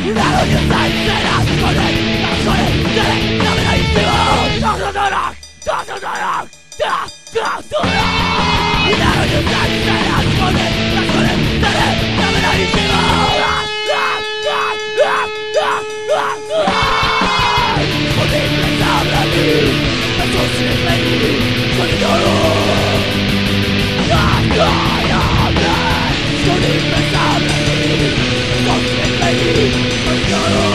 Narodil se nás konec, který znamenají život. To do rok. Narodil se nás konec, který znamenají život. Chodíme zábrany, bez osvětlení, chodí dolů. Chodíme zábrany, bez osvětlení, chodí dolů.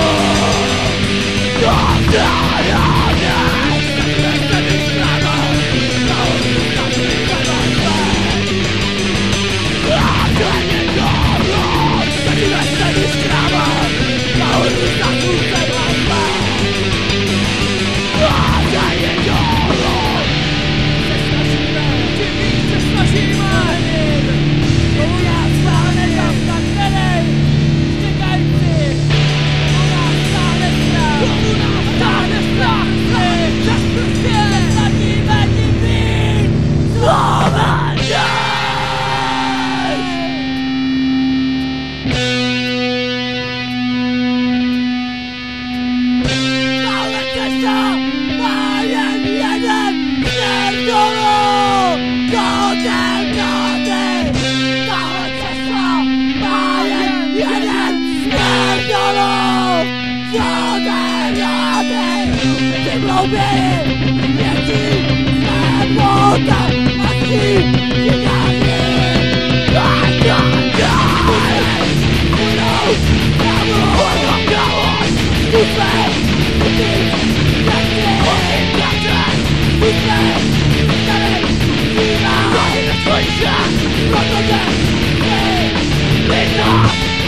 We're